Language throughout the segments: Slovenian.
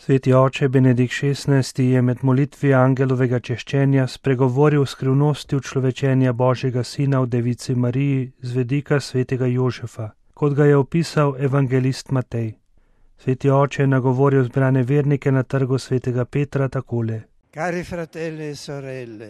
Sveti oče Benedikt XVI je med molitvi angelovega češčenja spregovoril o skrivnosti učlovečenja Božjega Sina v Devici Mariji z vidika svetega Jožefa, kot ga je opisal evangelist Matej. Sveti oče je nagovoril zbrane vernike na trgu svetega Petra takole. Cari fratelli e sorelle,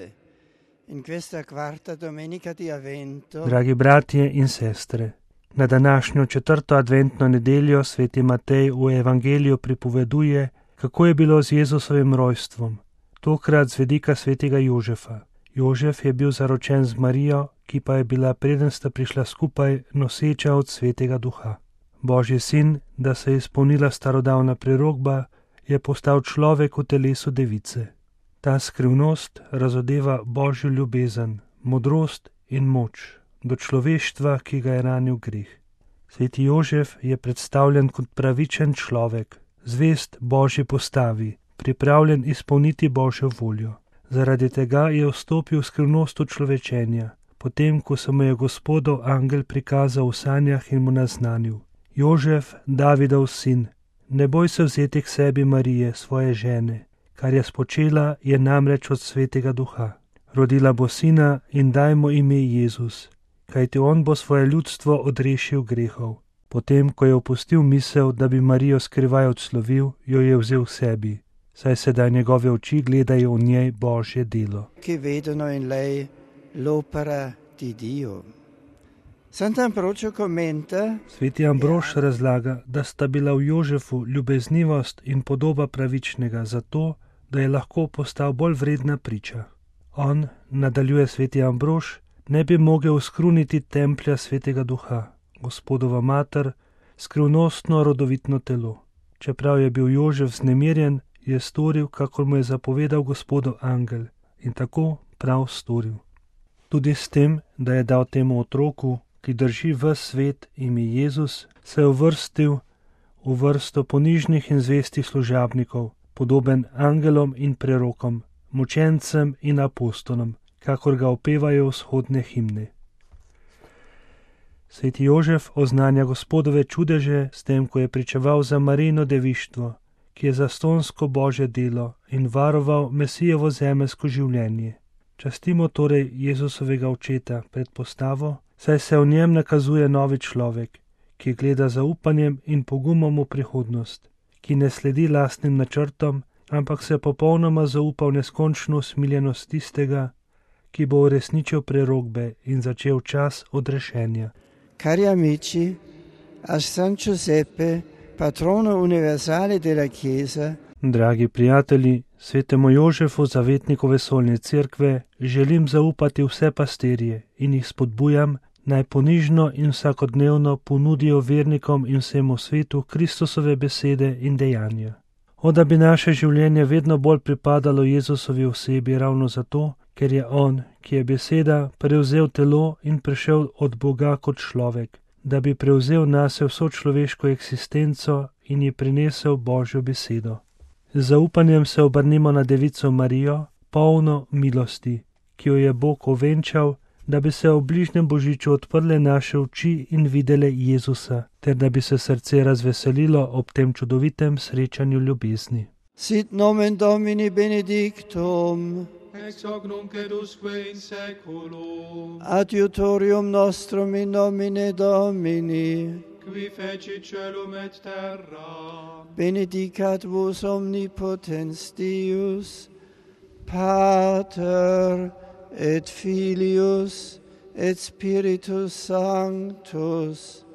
in questa quarta domenica di Avvento, Dragi bratje in sestre, na današnjo 4. adventno nedeljo sveti Matej v evangeliju pripoveduje, kako je bilo z Jezusovim rojstvom, tokrat z vidika svetega Jožefa. Jožef je bil zaročen z Marijo, ki pa je bila, preden sta prišla skupaj, noseča od svetega duha. Božji sin, da se je izpolnila starodavna prerokba, je postal človek v telesu device. Ta skrivnost razodeva Božjo ljubezen, modrost in moč do človeštva, ki ga je ranil greh. Sveti Jožef je predstavljen kot pravičen človek, zvest Božji postavi, pripravljen izpolniti Božjo voljo. Zaradi tega je vstopil v skrivnost človečenja, potem ko se mu je Gospodov angel prikazal v sanjah in mu naznanil. Jožef, Davidov sin, ne boj se vzeti k sebi Marije, svoje žene, kar je spočela, je namreč od svetega duha. Rodila bo sina in daj mu ime Jezus, kajti on bo svoje ljudstvo odrešil grehov. Potem, ko je opustil misel, da bi Marijo skrivaj odslovil, jo je vzel k sebi, saj sedaj njegove oči gledajo v njej Božje delo. che vedono in lei l'opera di Dio. Sant'Ambrogio commenta, Sveti Ambrož razlaga, da sta bila v Jožefu ljubeznivost in podoba pravičnega zato, da je lahko postal bolj vredna priča. On, nadaljuje sveti Ambrož, ne bi mogel skruniti templja svetega duha, Gospodova mater, skrivnostno rodovitno telo. Čeprav je bil Jožef vznemirjen, je storil, kakor mu je zapovedal Gospodov angel, in tako prav storil. Tudi s tem, da je dal temu otroku, ki drži ves svet, ime Jezus, se je uvrstil v vrsto ponižnih in zvestih služabnikov, podoben angelom in prerokom, mučencem in apostolom, kakor ga opevajo vzhodne himne. Sveti Jožef oznanja Gospodove čudeže s tem, ko je pričeval za Marijino devištvo, ki je zastonsko Božje delo in varoval Mesijevo zemeljsko življenje. Častimo torej Jezusovega očeta pred postavo, saj se v njem nakazuje novi človek, ki gleda z upanjem in pogumom v prihodnost, ki ne sledi lastnim načrtom, ampak se popolnoma zaupa v neskončno usmiljenost tistega, ki bo uresničil prerokbe in začel čas odrešenja. cari amici, a San Giuseppe, patrono universale della Chiesa, Dragi prijatelji, svetemu Jožefu, zavetniku vesoljne cerkve, želim zaupati vse pastirje in jih spodbujam, naj ponižno in vsakodnevno ponudijo vernikom in vsemu svetu Kristusove besede in dejanja. Da bi naše življenje vedno bolj pripadalo Jezusovi osebi ravno zato, ker je on, ki je beseda, prevzel telo in prišel od Boga kot človek, da bi prevzel nase vso človeško eksistenco in ji prinesel Božjo besedo. Z zaupanjem se obrnimo na devico Marijo, polno milosti, ki jo je Bog ovenčal, da bi se v bližnjem božiču odprle naše oči in videle Jezusa, ter da bi se srce razveselilo ob tem čudovitem srečanju ljubezni. sit nomen Domini benedictum, ex hoc nunc et usque in saeculum, adiutorium nostrum in nomine Domini, qui fecit caelum et terra, benedicat vos omnipotens Deus, Pater et Filius et Spiritus Sanctus,